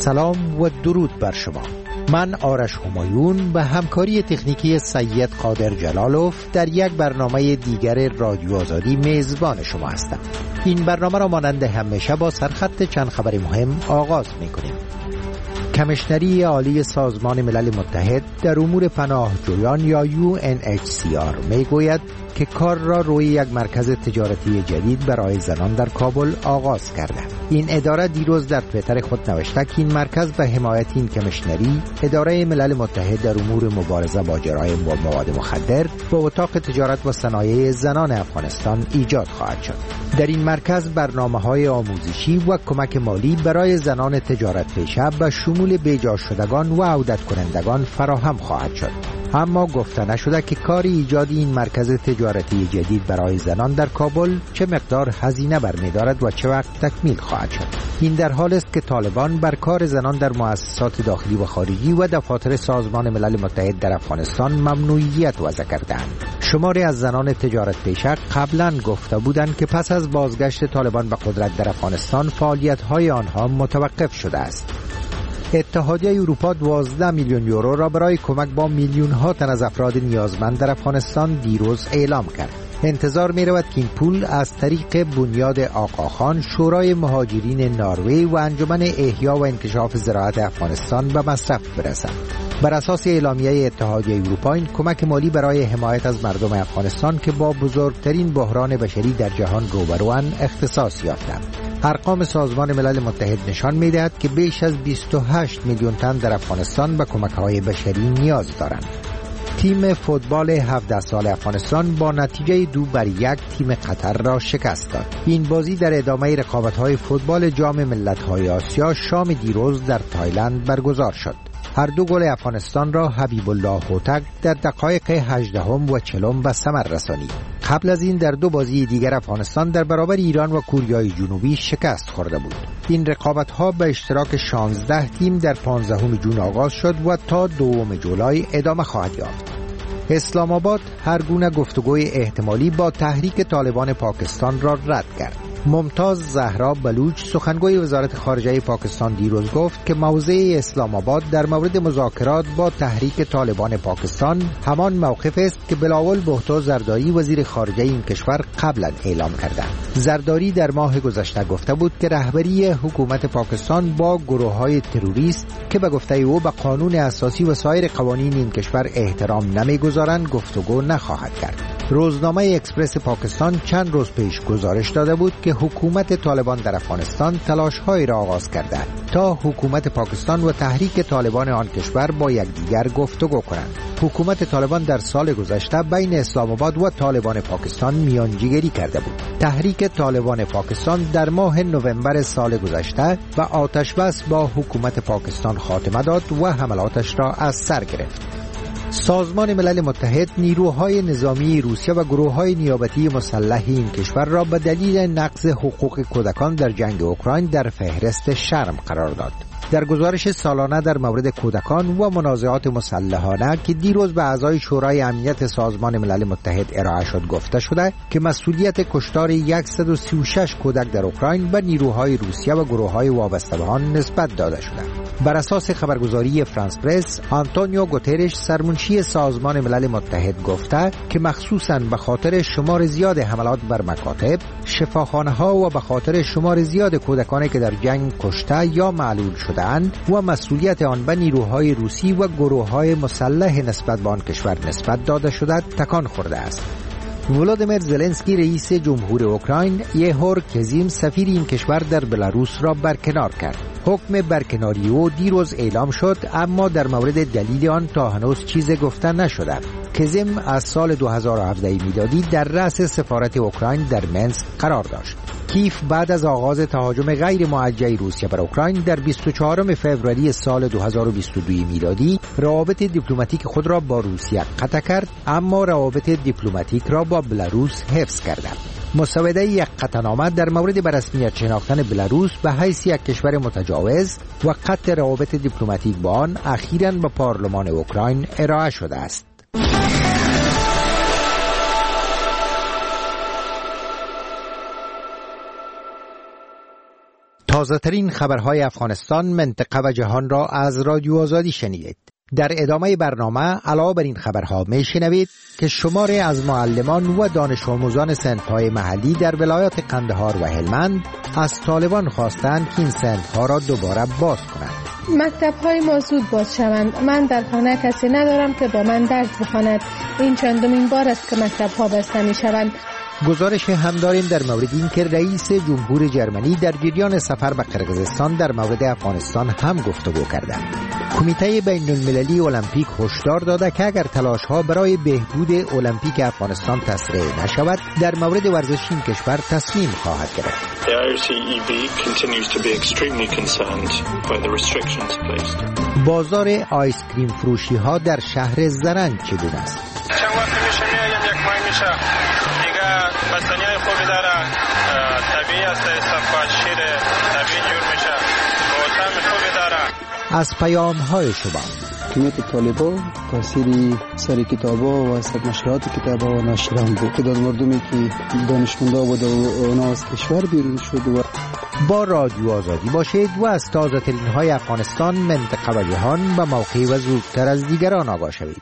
سلام و درود بر شما. من آرش همایون به همکاری تکنیکی سید قادر جلالوف در یک برنامه دیگر رادیو آزادی میزبان شما هستم. این برنامه را مانند همیشه با سرخط چند خبر مهم آغاز می‌کنیم. کمیشنری عالی سازمان ملل متحد در امور پناهجویان یا UNHCR میگوید که کار را روی یک مرکز تجارتی جدید برای زنان در کابل آغاز کرده. این اداره دیروز در توییتر خود نوشته که این مرکز به حمایت این کمیشنری اداره ملل متحد در امور مبارزه با جرایم و مواد مخدر و اتاق تجارت و صنایع زنان افغانستان ایجاد خواهد شد. در این مرکز برنامه‌های آموزشی و کمک مالی برای زنان تجارت پیشه به شمول بیجا شدگان و عودت کنندگان فراهم خواهد شد. اما گفته نشده که کار ایجاد این مرکز تجارتی جدید برای زنان در کابل چه مقدار هزینه برمی‌دارد و چه وقت تکمیل خواهد شد. این در حال است که طالبان بر کار زنان در مؤسسات داخلی و خارجی و دفاتر سازمان ملل متحد در افغانستان ممنوعیت وضع کردند. شماری از زنان تجارت پیشه قبلا گفته بودند که پس از بازگشت طالبان به قدرت در افغانستان فعالیت‌های آنها متوقف شده است. اتحادیه اروپا 12 میلیون یورو را برای کمک با میلیون‌ها تن از افراد نیازمند در افغانستان دیروز اعلام کرد. انتظار می رود که این پول از طریق بنیاد آقاخان، شورای مهاجرین نروژ و انجمن احیا و انکشاف زراعت افغانستان به مصرف برسد. بر اساس اعلامیه اتحادیه اروپا این کمک مالی برای حمایت از مردم افغانستان که با بزرگترین بحران بشری در جهان روبروان اختصاص یافتند. ارقام سازمان ملل متحد نشان می‌دهد که بیش از 28 میلیون تن در افغانستان به کمک‌های بشری نیاز دارند. تیم فوتبال 17 سال افغانستان با نتیجه 2-1 تیم قطر را شکست داد. این بازی در ادامه رقابت‌های فوتبال جام ملت‌های آسیا شام دیروز در تایلند برگزار شد. هر دو گل افغانستان را حبیب الله هوتک در دقایق 18 و 40 به ثمر رسانید. قبل از این در دو بازی دیگر افغانستان در برابر ایران و کوریای جنوبی شکست خورده بود. این رقابت‌ها به اشتراک 16 تیم در 15 جون آغاز شد و تا 2 جولای ادامه خواهد یافت. اسلام آباد هر گونه گفتگوی احتمالی با تحریک طالبان پاکستان را رد کرد. ممتاز زهرا بلوچ سخنگوی وزارت خارجه پاکستان دیروز گفت که موضع اسلام آباد در مورد مذاکرات با تحریک طالبان پاکستان همان موقف است که بلاول بهتو زرداری وزیر خارجه این کشور قبلا اعلام کردند. زرداری در ماه گذشته گفته بود که رهبری حکومت پاکستان با گروه‌های تروریست که به گفته او به قانون اساسی و سایر قوانین این کشور احترام نمی‌گذارند گفتگو نخواهد کرد. روزنامه اکسپرس پاکستان چند روز پیش گزارش داده بود که حکومت طالبان در افغانستان تلاش‌هایی را آغاز کرده تا حکومت پاکستان و تحریک طالبان آن کشور با یکدیگر گفتگو کنند. حکومت طالبان در سال گذشته بین اسلام آباد و طالبان پاکستان میانجیگری کرده بود. تحریک طالبان پاکستان در ماه نوامبر سال گذشته به آتش‌بس با حکومت پاکستان خاتمه داد و حملاتش را از سر گرفت. سازمان ملل متحد نیروهای نظامی روسیه و گروه‌های نیابتی مسلح این کشور را به دلیل نقض حقوق کودکان در جنگ اوکراین در فهرست شرم قرار داد. در گزارش سالانه در مورد کودکان و منازعات مسلحانه که دیروز به اعضای شورای امنیت سازمان ملل متحد ارائه شد گفته شده که مسئولیت کشتار 136 کودک در اوکراین به نیروهای روسیه و گروه‌های وابسته به آن نسبت داده شده. بر اساس خبرگزاری فرانس پرس، آنتونیو گوترش سرمنشی سازمان ملل متحد گفته که مخصوصاً به خاطر شمار زیاد حملات بر مکاتب، شفاخانه‌ها و به خاطر شمار زیاد کودکانی که در جنگ کشته یا معلول شدند و مسئولیت آن به نیروهای روسی و گروه‌های مسلح نسبت به آن کشور نسبت داده شده تکان خورده است. ولادیمیر زلنسکی رئیس جمهور اوکراین یهور کزیم سفیر این کشور در بلاروس را برکنار کرد. حکم برکناری او دیروز اعلام شد اما در مورد دلیل آن تا هنوز چیزی گفته نشده. کزیم از سال 2017 میلادی در رأس سفارت اوکراین در منسک قرار داشت. کیف بعد از آغاز تهاجم غیر موجه روسیه بر اوکراین در 24 فوریه سال 2022 میلادی روابط دیپلماتیک خود را با روسیه قطع کرد اما روابط دیپلماتیک را با بلاروس حفظ کرد. مسوده یک قطعنامه در مورد به رسمیت شناختن بلاروس به حیث یک کشور متجاوز و قطع روابط دیپلماتیک با آن اخیراً به پارلمان اوکراین ارائه شده است. تازه ترین خبرهای افغانستان، منطقه و جهان را از رادیو آزادی شنیدید. در ادامه برنامه علاوه بر این خبرها میشنوید که شماری از معلمان و دانش آموزان صنف‌های محلی در ولایات قندهار و هلمند از طالبان خواستند که این صنف‌ها را دوباره باز کنند. مکتب‌های ما زود باز شوند. من در خانه کسی ندارم که با من درس بخواند. این چندمین بار است که مکتب‌ها بسته می‌شوند. گزارش هم داریم در مورد این که رئیس جمهور جرمنی در جریان سفر به قرقیزستان در مورد افغانستان هم گفتگو کرده. کمیته بین المللی المپیک هشدار داده که اگر تلاش‌ها برای بهبود المپیک افغانستان تسریع نشود، در مورد ورزش این کشور تصمیم خواهد گرفت. The IOCEB continues to be extremely concerned by the restrictions placed. بازار آیس کریم فروشی ها در شهر زرنج چگونه است؟ چند وقت میشه میایم، یک ماه میشه دیگه بستنیای خوبی داره، طبیعی است، صفا شیر طبیعی جور میشه، طعم خوبی داره. از پیام های شما حکومت طالبان تاثیر سر کتابا و سر نشریات کتابا و ناشران بود. تعداد مردمی که دانشمندا بود و اونا از کشور بیرون شد. و با رادیو آزادی باشید و از تازه ترین های افغانستان، منطقه و جهان به موقع و زودتر از دیگران آگاه شوید.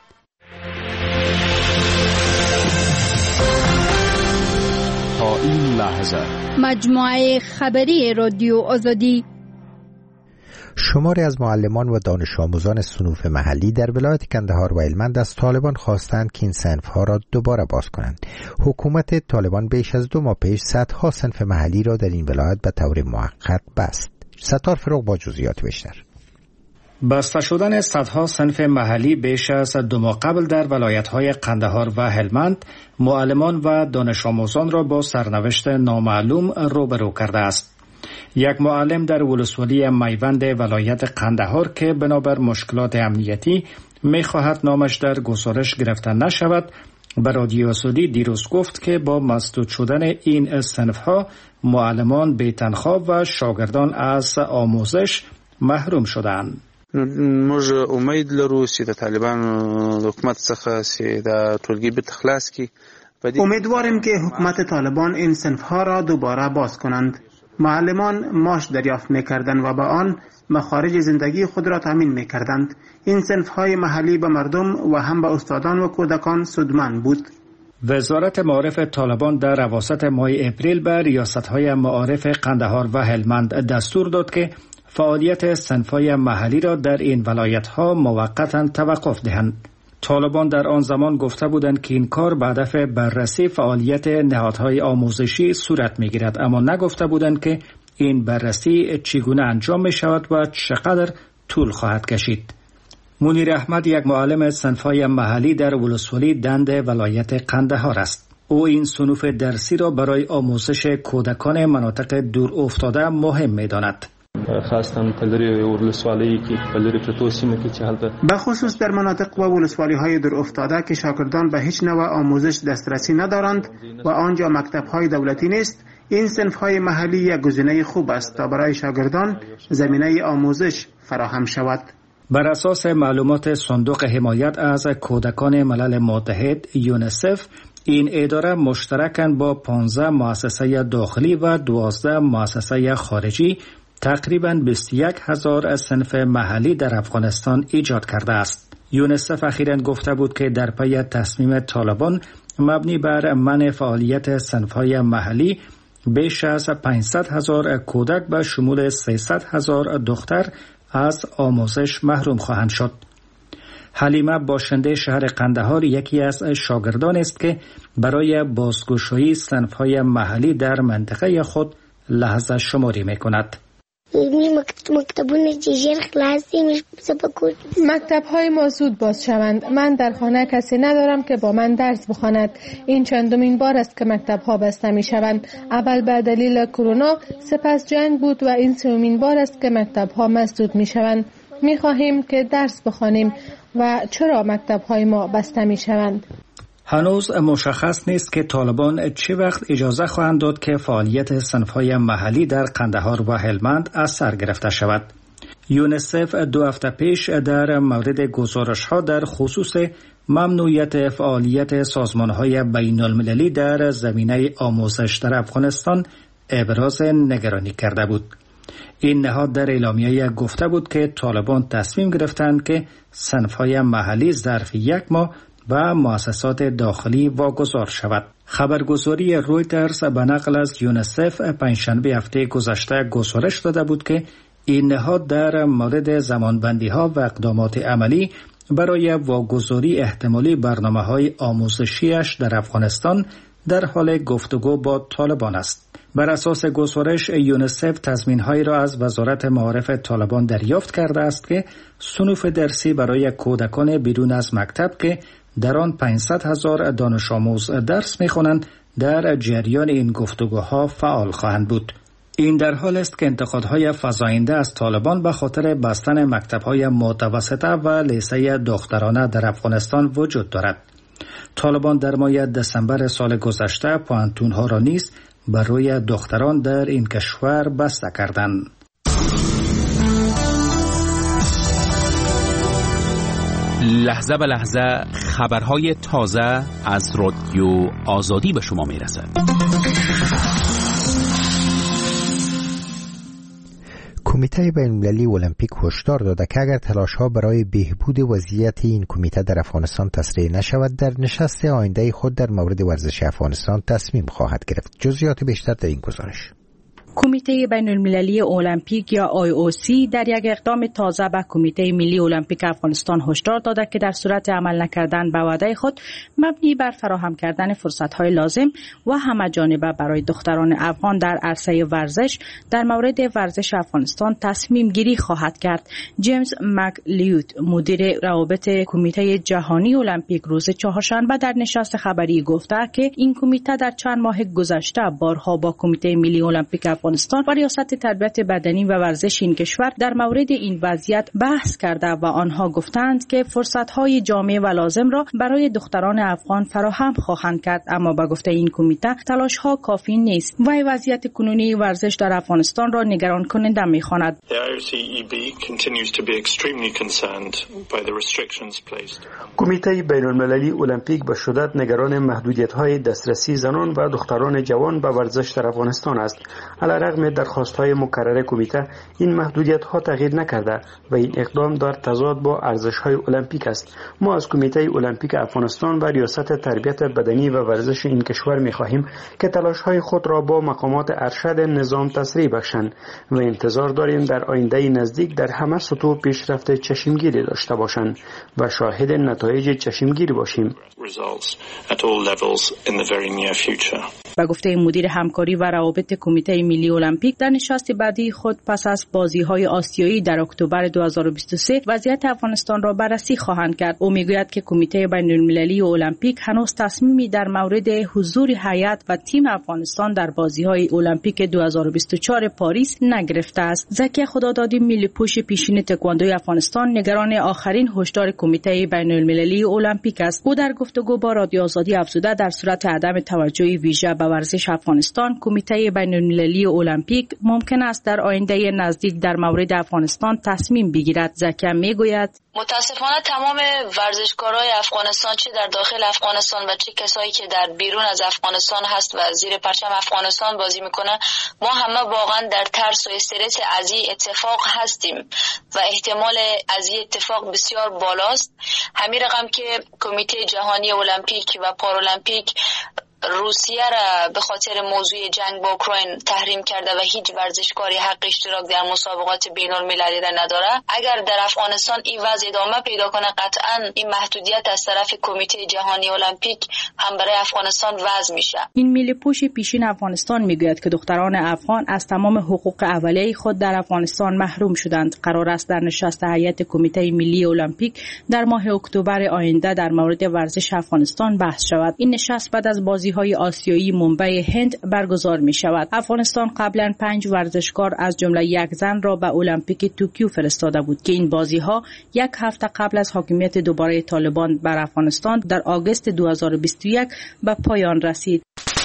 تا این لحظه مجموعه خبری رادیو آزادی. شماری از معلمان و دانش آموزان صنوف محلی در ولایت قندهار و هلمند از طالبان خواستند که این صنف‌ها را دوباره باز کنند. حکومت طالبان بیش از 2 ماه پیش صدها صنف محلی را در این ولایت به طور موقت بست. ستار فروغ با جزئیات بیشتر. بسته شدن صدها صنف محلی بیش از 2 ماه قبل در ولایت‌های قندهار و هلمند معلمان و دانش آموزان را با سرنوشت نامعلوم روبرو کرده است. یک معلم در ولسوالی میوند ولایت قندهار که بنابر مشکلات امنیتی می‌خواهد نامش در گزارش گرفته نشود، به رادیو آزادی دیروز گفت که با مسدود شدن این صنف‌ها معلمان بی تنخواه و شاگردان از آموزش محروم شدند. موږ امید لرو چې د طالبان حکومت څخه چې د ټولګي به تخلاص کی. امیدواریم که حکومت طالبان این صنف‌ها را دوباره باز کنند. معلمان معاش دریافت می‌کردند و با آن مخارج زندگی خود را تامین می‌کردند. این صنف‌های محلی به مردم و هم به استادان و کودکان سودمند بود. وزارت معارف طالبان در اواسط ماه اپریل به ریاست‌های معارف قندهار و هلمند دستور داد که فعالیت صنف‌های محلی را در این ولایت‌ها موقتاً توقف دهند. طالبان در آن زمان گفته بودند که این کار به هدف بررسی فعالیت نهادهای آموزشی صورت می‌گیرد، اما نگفته بودند که این بررسی چگونه انجام می‌شود و چقدر طول خواهد کشید. منیر احمد یک معلم صنف‌های محلی در ولسوالی دند ولایت قندهار است. او این صنوف درسی را برای آموزش کودکان مناطق دور افتاده مهم می‌داند. به خصوص در مناطق و ولسوالی های دور افتاده که شاگردان به هیچ نوع آموزش دسترسی ندارند و آنجا مکتب های دولتی نیست، این صنف های محلی یک گزینه خوب است تا برای شاگردان زمینه آموزش فراهم شود. بر اساس معلومات صندوق حمایت از کودکان ملل متحد یونیسف، این اداره مشترکاً با 15 مؤسسه داخلی و 12 مؤسسه خارجی تقریباً 21,000 صنف محلی در افغانستان ایجاد کرده است. یونیسف اخیراً گفته بود که در پی تصمیم طالبان مبنی بر منع فعالیت صنف‌های محلی بیش از 500,000 کودک به شمول 300,000 دختر از آموزش محروم خواهند شد. حلیمه باشنده شهر قندهار یکی از شاگردان است که برای بازگشایی صنف‌های محلی در منطقه خود لحظه شماری می‌کند. مکتب‌های ما زود باز شوند. من در خانه کسی ندارم که با من درس بخواند. این چندمین بار است که مکتب‌ها بسته می‌شوند. اول به دلیل کرونا، سپس جنگ بود و این سومین بار است که مکتب‌ها مسدود می‌شوند. می‌خواهیم که درس بخوانیم و چرا مکتب‌های ما بسته می‌شوند؟ هنوز مشخص نیست که طالبان چه وقت اجازه خواهند داد که فعالیت صنف‌های محلی در قندهار و هلمند از سر گرفته شود. یونیسف 2 هفته پیش در مورد گزارش‌ها در خصوص ممنوعیت فعالیت سازمان‌های بین‌المللی در زمینه آموزش در افغانستان ابراز نگرانی کرده بود. این نهاد در اعلامیه گفته بود که طالبان تصمیم گرفتند که صنف‌های محلی ظرف یک ماه به مؤسسات داخلی واگذار شود. خبرگزاری رویترز به نقل از یونیسف پنجشنبه هفته گذشته گزارش داده بود که این نهاد در مورد زمانبندی‌ها و اقدامات عملی برای واگذاری احتمالی برنامه‌های آموزشیش در افغانستان در حال گفتگو با طالبان است. بر اساس گزارش یونیسف تضمین‌هایی را از وزارت معارف طالبان دریافت کرده است که صنوف درسی برای کودکان بیرون از مکتب که در آن 500,000 دانش آموز درس می‌خوانند در جریان این گفتگوها فعال خواهند بود. این در حال است که انتقادهای فزاینده از طالبان به خاطر بستن مکتب‌های متوسطه و لیسه دخترانه در افغانستان وجود دارد. طالبان در ماه دسامبر سال گذشته پوهنتون‌ها را نیز بر روی دختران در این کشور بسته کردند. لحظه به لحظه خبرهای تازه از رادیو آزادی به شما میرسد. کمیته بین‌المللی المپیک هشدار داده که اگر تلاش‌ها برای بهبود وضعیت این کمیته در افغانستان تسریع نشود، در نشست آینده خود در مورد ورزش افغانستان تصمیم خواهد گرفت. جزئیات بیشتر در این گزارش. کمیته بین‌المللی المپیک یا IOC در یک اقدام تازه به کمیته ملی المپیک افغانستان هشدار داده که در صورت عمل نکردن به وعده خود مبنی بر فراهم کردن فرصت‌های لازم و همه‌جانبه برای دختران افغان در عرصه ورزش در مورد ورزش افغانستان تصمیم گیری خواهد کرد. جیمز مکلیود مدیر روابط کمیته جهانی المپیک روز چهارشنبه در نشست خبری گفته که این کمیته در چند ماه گذشته بارها با کمیته ملی المپیک افغانستان و ریاست تربیت بدنی و ورزش این کشور در مورد این وضعیت بحث کرده و آنها گفتند که فرصت‌های جامع و لازم را برای دختران افغان فراهم خواهند کرد، اما با گفته این کمیته تلاش‌ها کافی نیست و وضعیت کنونی ورزش در افغانستان را نگران کننده می‌خواند. کمیته بین‌المللی المپیک به شدت نگران محدودیت‌های دسترسی زنان و دختران جوان به ورزش در افغانستان است. علیرغم درخواست‌های مکرر کمیته، این محدودیت‌ها تغییر نکرده و این اقدام در تضاد با ارزش‌های المپیک است. ما از کمیته المپیک افغانستان و ریاست تربیت بدنی و ورزش این کشور می‌خواهیم که تلاش‌های خود را با مقامات ارشد نظام تسریع بخشند و انتظار داریم در آینده نزدیک در همه سطوح پیشرفت چشمگیری داشته باشند و شاهد نتایج چشمگیر باشیم. با گفته مدیر همکاری و روابط کمیته ملی المپیک در نشست بعدی خود پس از بازی‌های آسیایی در اکتبر 2023 وضعیت افغانستان را بررسی خواهند کرد. او میگوید که کمیته بین‌المللی المپیک هنوز تصمیمی در مورد حضور هیئت و تیم افغانستان در بازی‌های المپیک 2024 پاریس نگرفته است. زکی خدادادی ملی‌پوش پیشین تکواندوی افغانستان نگران آخرین هشدار کمیته بین‌المللی المپیک است. او در گفتگو با رادیو آزادی افزوده در صورت عدم توجه ویژه به ورزش افغانستان، کمیته بین‌المللی المپیک ممکن است در آینده نزدیک در مورد افغانستان تصمیم بگیرد. زکی میگوید متاسفانه تمام ورزشکارای افغانستان چه در داخل افغانستان و چه کسایی که در بیرون از افغانستان هست و زیر پرچم افغانستان بازی میکنه، ما همه واقعا در ترس و استرس از این اتفاق هستیم و احتمال از این اتفاق بسیار بالاست. همین رقم که کمیته جهانی المپیک و پارالمپیک روسیه را به خاطر موضوع جنگ با اوکراین تحریم کرده و هیچ ورزشکاری حق اشتراک در مسابقات بین المللی را نداره. اگر در افغانستان این وضع ادامه پیدا کنه، قطعا این محدودیت از طرف کمیته جهانی المپیک هم برای افغانستان وضع میشه. این ملی‌پوش پیشین افغانستان میگوید که دختران افغان از تمام حقوق اولیه خود در افغانستان محروم شدند. قرار است در نشست هیئت کمیته ملی المپیک در ماه اکتبر آینده در مورد ورزش افغانستان بحث شود. این نشست بعد از بازی‌های آسیایی منبع هند برگزار می شود. افغانستان قبلا 5 ورزشکار از جمله یک زن را به المپیک توکیو فرستاده بود که این بازی‌ها یک هفته قبل از حاکمیت دوباره طالبان بر افغانستان در آگوست 2021 به پایان رسید.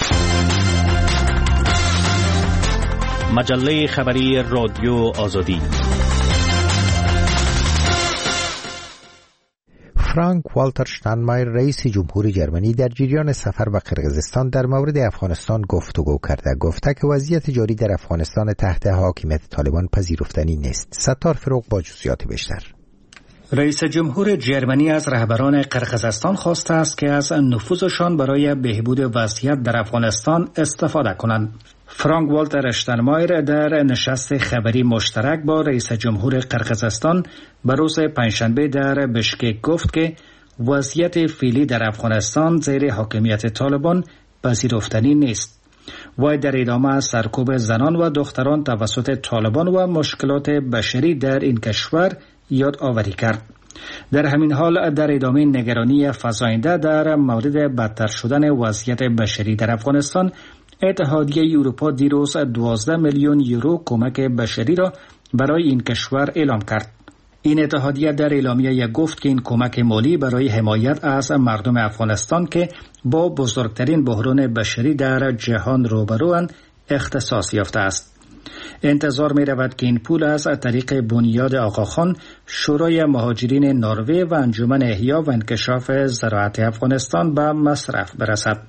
مجله خبری رادیو آزادی. فرانک والتر شتاینمایر رئیس جمهور جرمنی در جریان سفر به قرقیزستان در مورد افغانستان گفتگو کرده. گفته که وضعیت جاری در افغانستان تحت حاکمیت طالبان پذیرفتنی نیست. ستار فروغ با جزئیات بیشتر. رئیس جمهور جرمنی از رهبران قرقیزستان خواسته است که از نفوذشان برای بهبود وضعیت در افغانستان استفاده کنند. فرانک والتر شتاینمایر در نشست خبری مشترک با رئیس جمهور قرقیزستان به روز پنجشنبه در بشکک گفت که وضعیت فعلی در افغانستان زیر حاکمیت طالبان پذیرفتنی نیست. وی در ادامه سرکوب زنان و دختران توسط طالبان و مشکلات بشری در این کشور یاد آوری کرد. در همین حال در ادامه نگرانی فزاینده در مورد بدتر شدن وضعیت بشری در افغانستان، اتحادیه اروپا دیروز 12 میلیون یورو کمک بشری را برای این کشور اعلام کرد. این اتحادیه در اعلامیه گفت که این کمک مالی برای حمایت از مردم افغانستان که با بزرگترین بحران بشری در جهان روبروند اختصاص یافته است. انتظار می رود که این پول از طریق بنیاد آقاخان، شورای مهاجرین نروژ و انجمن احیا و انکشاف زراعت افغانستان به مصرف برسد.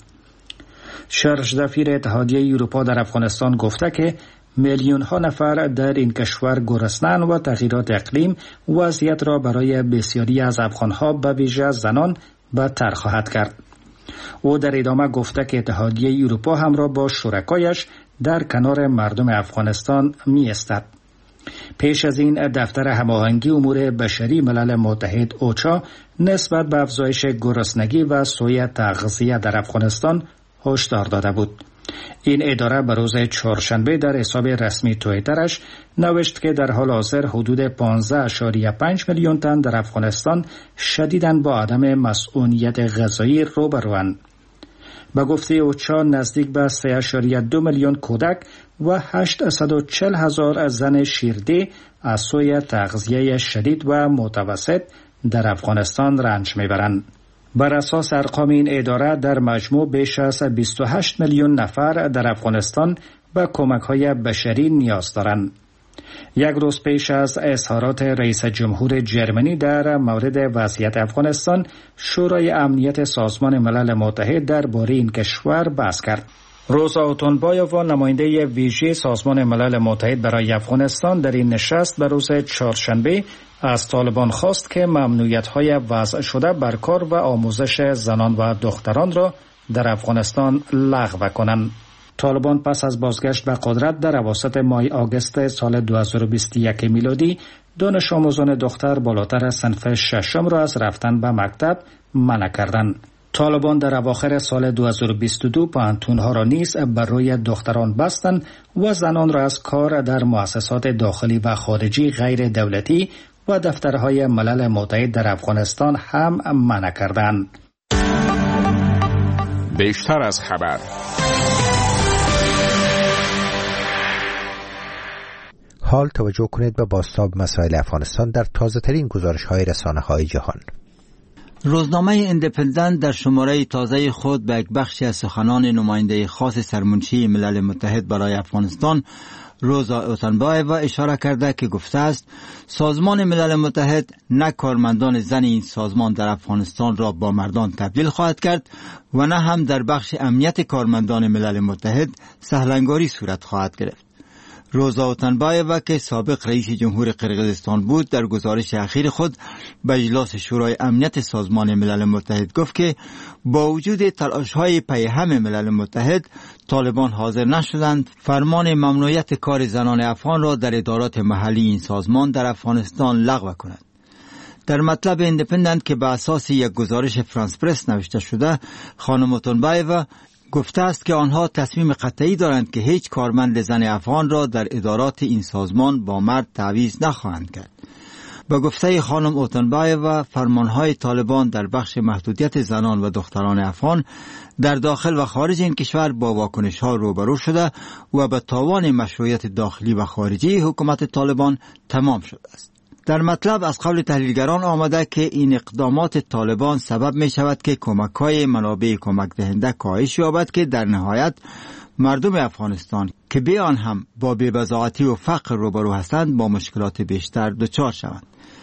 شرش دفیر اتحادیه اروپا در افغانستان گفته که میلیون ها نفر در این کشور گرسنه‌اند و تغییرات اقلیم وضعیت را برای بسیاری از افغان‌ها به ویژه زنان بدتر خواهد کرد. او در ادامه گفته که اتحادیه اروپا همراه با شرکایش در کنار مردم افغانستان می ایستد. پیش از این دفتر هماهنگی امور بشری ملل متحد اوچا نسبت به افزایش گرسنگی و سوء تغذیه در افغانستان هشدار داده بود. این اداره به روز چهارشنبه در حساب رسمی توییترش نوشت که در حال حاضر حدود 15.5 میلیون تن در افغانستان شدیداً با عدم مسئولیت غذایی روبروند. به گفته اوچا نزدیک به 3.2 میلیون کودک و 840,000 زن شیرده از سوء تغذیه شدید و متوسط در افغانستان رنج میبرند. بر اساس ارقام این اداره در مجموع بیش از 28 میلیون نفر در افغانستان به کمک‌های بشری نیاز دارند. یک روز پیش از اظهارات رئیس جمهور جرمنی در مورد وضعیت افغانستان، شورای امنیت سازمان ملل متحد درباره این کشور بحث کرد. روزا اوتونبایووا نماینده ویژه سازمان ملل متحد برای افغانستان در این نشست به روز چهارشنبه از طالبان خواست که ممنوعیت‌های وضع شده بر کار و آموزش زنان و دختران را در افغانستان لغو کنند. طالبان پس از بازگشت به قدرت در اواسط ماه آگوست سال 2021 میلادی دانش آموزان دختر بالاتر از صنف ششم را از رفتن به مکتب منع کردند. طالبان در اواخر سال 2022 پانتونها را نیز بر روی دختران بستند و زنان را از کار در مؤسسات داخلی و خارجی غیر دولتی و دفترهای ملل متحد در افغانستان هم منع کردند. بیشتر از خبر. حال توجه کنید به بازتاب مسائل افغانستان در تازه‌ترین گزارش‌های رسانه‌های جهان. روزنامه ایندیپندنت در شماره تازه خود به یک بخشی از سخنان نماینده خاص سرمنشی ملل متحد برای افغانستان روزا اوتونبایووا اشاره کرده که گفته است سازمان ملل متحد نه کارمندان زن این سازمان در افغانستان را با مردان تبدیل خواهد کرد و نه هم در بخش امنیت کارمندان ملل متحد سهلنگاری صورت خواهد گرفت. روزا اوتونبایووا که سابق رئیس جمهور قرقیزستان بود در گزارش اخیر خود به اجلاس شورای امنیت سازمان ملل متحد گفت که با وجود تلاش‌های پیهم ملل متحد طالبان حاضر نشدند فرمان ممنوعیت کار زنان افغان را در ادارات محلی این سازمان در افغانستان لغو کنند. در مطلب ایندیپندنت که به اساس یک گزارش فرانس پرس نوشته شده، خانم اوتونبایووا گفته است که آنها تصمیم قطعی دارند که هیچ کارمند زن افغان را در ادارات این سازمان با مرد تعویض نخواهند کرد. با گفته خانم اوتونبایووا فرمانهای طالبان در بخش محدودیت زنان و دختران افغان در داخل و خارج این کشور با واکنش‌ها روبرو شده و به تاوان مشروعیت داخلی و خارجی حکومت طالبان تمام شده است. در مطلب از قول تحلیلگران آمده که این اقدامات طالبان سبب می شود که کمک‌های منابع کمک دهنده کاهش یابد که در نهایت مردم افغانستان که به آن هم با بی‌بضاعتی و فقر روبرو هستند با مشکلات بیشتر دچار شوند.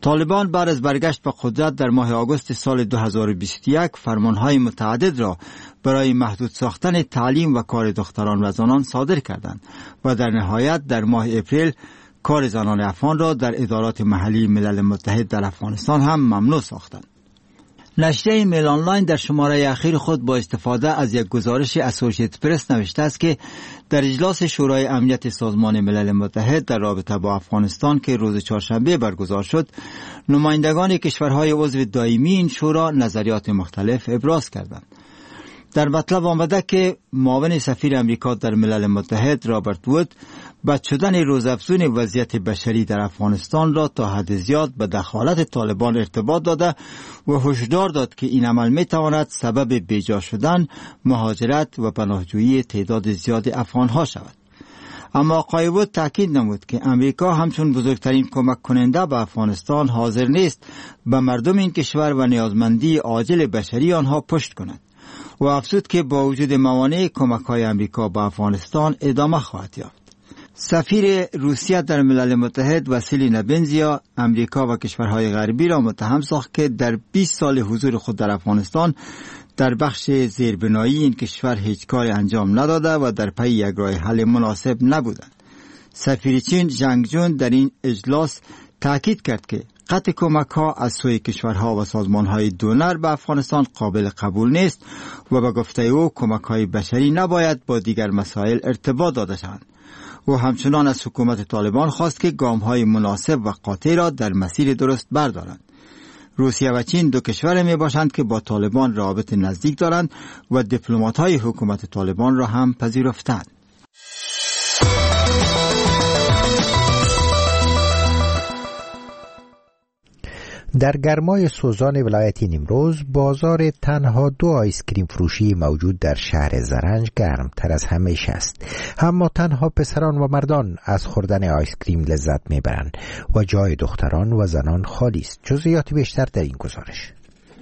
طالبان بعد از برگشت به قدرت در ماه آگوست سال 2021 فرمانهای متعدد را برای محدود ساختن تعلیم و کار دختران و زنان صادر کردند و در نهایت در ماه اپریل کار زنان افغان را در ادارات محلی ملل متحد در افغانستان هم ممنوع ساختند. نشریه میل آنلاین در شماره اخیر خود با استفاده از یک گزارش اسوسییتد پرس نوشته است که در اجلاس شورای امنیت سازمان ملل متحد در رابطه با افغانستان که روز چهارشنبه برگزار شد، نمایندگان کشورهای عضو دائمی این شورا نظریات مختلف ابراز کردند. در مطلب آمده که معاون سفیر امریکا در ملل متحد رابرت وود بد شدن روزافزون وضعیت بشری در افغانستان را تا حد زیاد به دخالت طالبان ارتباط داده و هشدار داد که این عمل می تواند سبب بیجا شدن، مهاجرت و پناهجویی تعداد زیاد افغانها شود. اما آقای وود تاکید نمود که امریکا همچون بزرگترین کمک کننده به افغانستان حاضر نیست به مردم این کشور و نیازمندی عاجل بشری آنها پشت کند و افزود که با وجود موانع کمک‌های امریکا به افغانستان ادامه خواهد یافت. سفیر روسیه در ملل متحد واسیلی نبنزیا امریکا و کشورهای غربی را متهم ساخت که در 20 سال حضور خود در افغانستان در بخش زیربنایی این کشور هیچ کاری انجام نداده و در پی یک راه حل مناسب نبودند. سفیر چین ژنگ جون در این اجلاس تاکید کرد که قطع کمک‌ها از سوی کشورها و سازمان‌های دونر به افغانستان قابل قبول نیست و به گفته او کمک‌های بشری نباید با دیگر مسائل ارتباط داده شوند. و همچنان از حکومت طالبان خواست که گام‌های مناسب و قاطع را در مسیر درست بردارند. روسیه و چین دو کشور می باشند که با طالبان رابطه نزدیک دارند و دیپلمات‌های حکومت طالبان را هم پذیرفتند. در گرمای سوزان ولایت نیمروز بازار تنها 2 آیسکریم فروشی موجود در شهر زرنج گرمتر از همیشه است، اما تنها پسران و مردان از خوردن آیسکریم لذت میبرند و جای دختران و زنان خالی است. جزئیات بیشتر در این گزارش.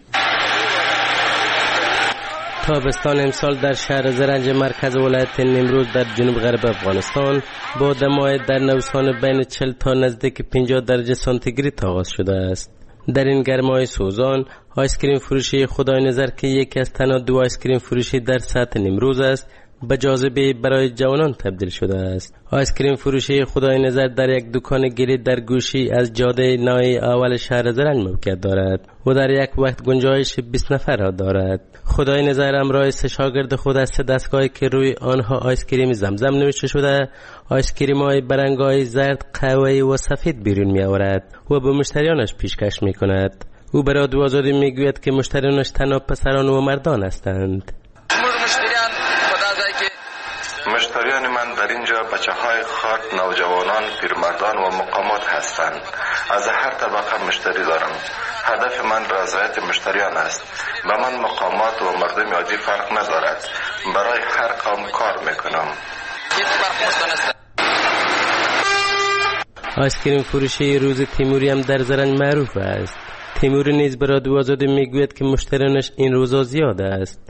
تابستان امسال در شهر زرنج مرکز ولایت نیمروز در جنوب غرب افغانستان با دمای در نوسان بین 40 تا نزدیک 50 درجه سانتیگراد آغاز شده است. در این گرمای سوزان آیسکریم فروشی خدای نظر که یکی از تنها 2 آیسکریم فروشی در سطح نیمروز است به جاذبه برای جوانان تبدیل شده است. آیسکریم فروشی خدای نظر در یک دکان گلی در گوشی از جاده نای اول شهر زرنج موقعیت دارد و در یک وقت گنجایش 20 نفر را دارد. خدای نظر همراه 3 شاگرد خود از 3 دستگاهی که روی آنها آیسکریم زمزم نوشته شده آیسکریم‌های برنگ‌های زرد، قهوه‌ای و سفید بیرون می‌آورد و به مشتریانش پیشکش می‌کند. او برای رادیو آزادی می‌گوید که مشتریانش تنها پسران و مردان هستند. مشتریان من در اینجا بچه‌های خرد، نوجوانان، پیرمردان و مقامات هستند. از هر طبقه مشتری دارم. هدف من رضایت مشتریان است. به من مقامات و مردم عادی فرق ندارد. برای هر قوم کار میکنم. آیسکریم فروشی روز تیموری هم در زرنج معروف است. تیموری نیز به رادیو آزادی میگوید که مشتریانش این روزا زیاد است.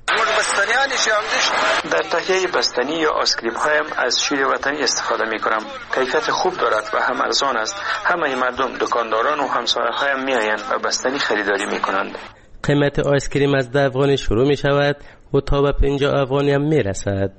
در تهیه بستنی یا آیسکریم هایم از شیر وطنی استفاده می کنم. کیفیت خوب دارد و هم ارزان است. همه مردم، دکانداران و همسایه هایم می آیند و بستنی خریداری می کنند. قیمت آیسکریم از 10 افغانی شروع می شود و تا به 50 افغانی هم می رسد.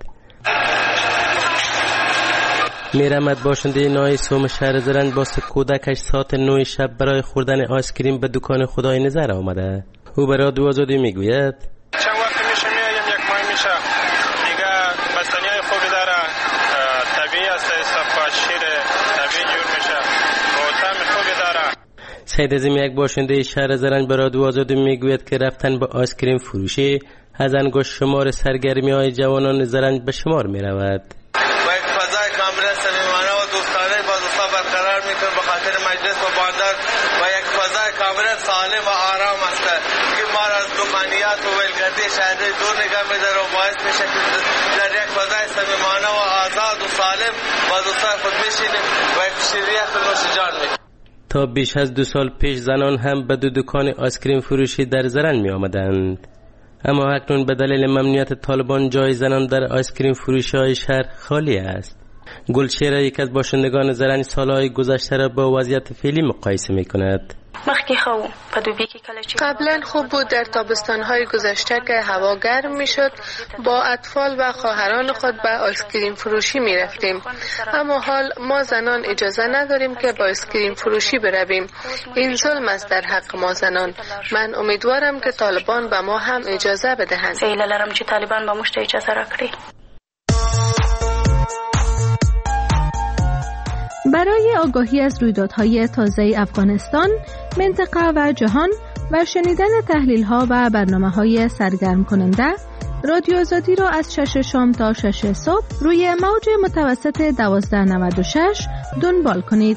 میرمد باشنده نای سوم شهر زرنج با کودکش ساعت 9 شب برای خوردن آیسکریم به دکان خدای نظر آمده. او به رادیو آزادی میگوید چند وقت میشه میایم، 1 ماه میشه دیگه بستنیای خوبی داره، طبیعی است، صفا شیر طبیعی جور میشه و طعم خوبی داره. سید عظیم یک باشنده شهر زرنج به رادیو آزادی میگوید که رفتن به آیسکریم فروشی از انگشت شمار سرگرمی های جوانان زرنج به شمار میرود. میکنه به خاطر مجلس و باندار و یک فضای کاملا سالم و آرام است که ما را از دکانیات و ولگردی شهری دور نگاه می‌داره و باعث میشه که در یک فضای صمیمانه و آزاد و سالم با دوستان خود بشینیم و یک شیریت نوش جان میکنیم. تا بیش از 2 سال پیش زنان هم به 2 دکان آیسکریم فروشی در زرنج می آمدند، اما اکنون به دلیل ممنوعیت طالبان جای زنان در آیسکریم فروشی های شهر خالی است. گلشیره یک از باشندگان زرنج سالهای گذشته را با وضعیت فعلی مقایسه می کند. قبلا خوب بود در تابستان‌های گذشته که هوا گرم می‌شد با اطفال و خواهران خود به آیسکریم فروشی می‌رفتیم، اما حال ما زنان اجازه نداریم که با آیسکریم فروشی برویم. این ظلم است در حق ما زنان. من امیدوارم که طالبان به ما هم اجازه بدهند. برای آگاهی از رویدادهای تازه افغانستان، منطقه و جهان و شنیدن تحلیل‌ها و برنامه‌های سرگرم کننده، رادیو آزادی را از 6 شام تا 6 صبح روی موج متوسط 1296 دنبال کنید.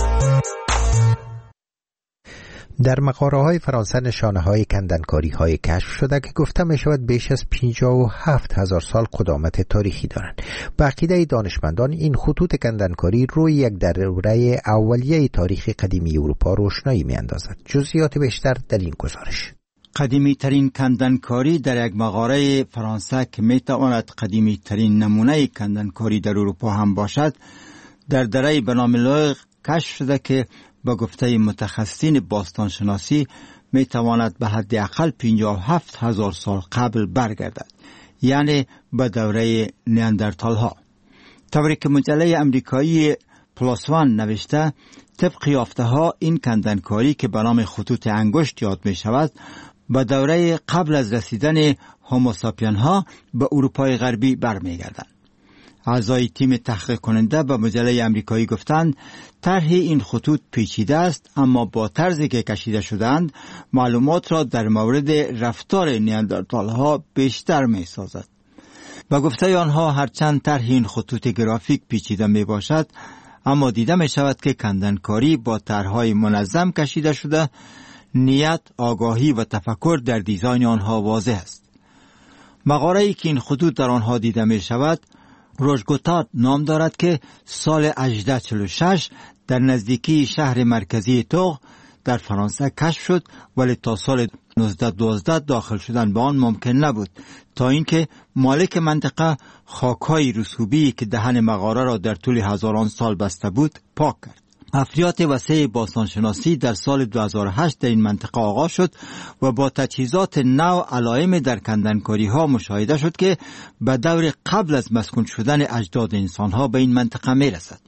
در مقاله‌های فرانسه نشانه‌های کندنکاری‌های کشف شده که گفته می‌شود بیش از 57,000 سال قدامت تاریخی دارند. به عقیده دانشمندان این خطوط کندنکاری روی یک دوره اولیه تاریخ قدیمی اروپا روشنایی می‌اندازد. جزئیات بیشتر در این گزارش. قدیمی ترین کندنکاری در یک مقاله فرانسه که می‌تواند قدیمی ترین نمونه کندنکاری در اروپا هم باشد، در دره به نام لوغ کشف شده که با گفته متخصصین باستانشناسی می تواند به حداقل 57,000 سال قبل برگردد، یعنی به دوره نیاندرتال ها. طوری که مجله امریکایی پلاس وان نوشته، طبق یافته ها این کندنکاری که به نام خطوط انگشت یاد می شود به دوره قبل از رسیدن هوموساپین ها به اروپای غربی برمیگردند. اعضای تیم تحقیق کننده به مجله امریکایی گفتند طرح این خطوط پیچیده است، اما با طرزی که کشیده شدند معلومات را در مورد رفتار نیاندرتال ها بیشتر می سازد. با گفته آنها هرچند طرح این خطوط گرافیک پیچیده می باشد، اما دیده می شود که کندنکاری با طرح‌های منظم کشیده شده، نیت، آگاهی و تفکر در دیزاین آنها واضح است. مقاله‌ای که این خطوط در آنها دیده می شود روژگوتاد نام دارد که سال 1846 در نزدیکی شهر مرکزی توغ در فرانسه کشف شد، ولی تا سال 1912 داخل شدن به آن ممکن نبود تا اینکه مالک منطقه خاک‌های رسوبی که دهن مغاره را در طول هزاران سال بسته بود پاک کرد. افریات وسیع باستانشناسی در سال 2008 در این منطقه آغاز شد و با تجهیزات نو علائم در کندنکاری ها مشاهده شد که به دور قبل از مسکون شدن اجداد انسان ها به این منطقه می رسد.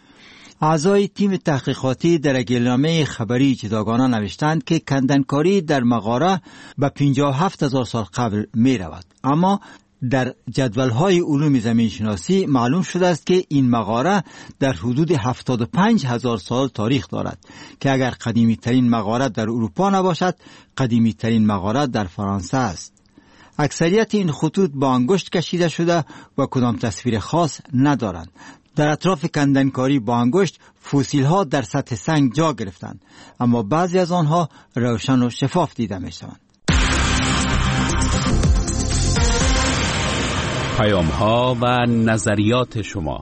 اعضای تیم تحقیقاتی در اعلامیه خبری جداگانه نوشتند که کندنکاری در مغاره به 57,000 سال قبل می رود، اما در جدول‌های علوم زمینشناسی معلوم شده است که این مغاره در حدود 75,000 سال تاریخ دارد که اگر قدیمی ترین مغاره در اروپا نباشد، قدیمی ترین مغاره در فرانسه است. اکثریت این خطوط با انگشت کشیده شده و کدام تصویر خاص ندارند. در اطراف کندنکاری با انگشت فسیل‌ها در سطح سنگ جا گرفتند، اما بعضی از آنها روشن و شفاف دیده می‌شوند. پیام‌ها و نظریات شما.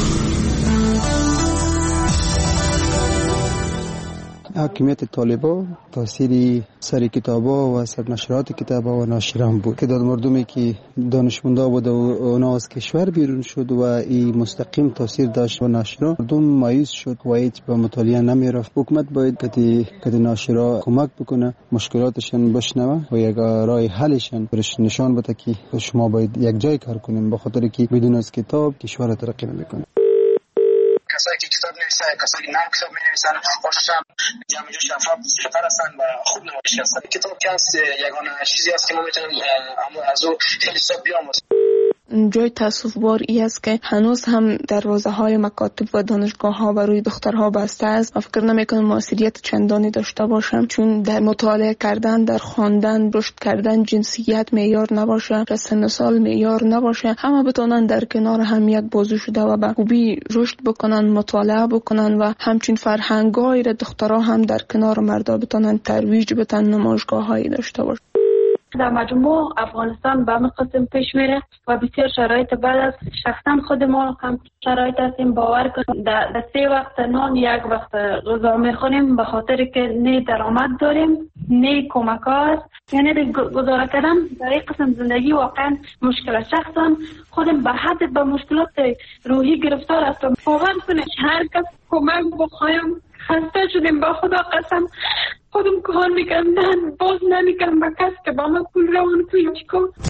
حاکمیت طالبا تاثیر سر کتابا و سرنشرات کتابا و ناشران بود که داد مردمی که دانشمندا بود و اونا از کشور بیرون شد و این مستقیم تاثیر داشت و ناشران مردم مایوس شد و هیچ به مطالعه نمیرفت. حکومت باید که ناشرا کمک بکنه، مشکلاتشان بشنوه و یک راه حلشان برش نشان بده که شما باید یک جای کار کنین، به خاطر که بدون از کتاب کشور ترقی نمیکنه. کسایی که کتاب نویسن، کسایی که نام کتاب می‌نویسن، خوشش هم جمع جوش افراد سفر هستن و خوب نمایش هستن. کتاب که هست یگانه چیزی است که ما میتونیم از او خیلی حساب بیاموزیم. جای تأسف بار ای است که هنوز هم دروازه های مکاتب و دانشگاه ها و روی دخترها بسته است. من فکر نمیکنم موثریت چندانی داشته باشم، چون در مطالعه کردن، در خواندن، رشد کردن جنسیت معیار نباشه، سن سال معیار نباشه. همه بتونن در کنار هم یک بازو شده و به خوبی رشد بکنن، مطالعه بکنن و همچین فرهنگایی را دخترها هم در کنار مردا بتونن ترویج بدن، نمایشگاهایی داشته باشن. در مجموع افغانستان به همه قسم پیش میره و بسیار شرایط بعد از شخصا خود ما هم شرایط هستیم. باور کنیم در 3 وقت نان 1 وقت غذا میخوریم به خاطر که نه درآمد داریم نه کمک هست، یعنی گزاره کردن در این قسم زندگی واقعا مشکل. شخصا خودم به حد به مشکلات روحی گرفتار هستم. باور کنید هر کس کمک بخوایم خسته شدیم. با خدا قسم خودم کار میکنم باز نمیکنم با کس که با من پول روان کنم چیکار.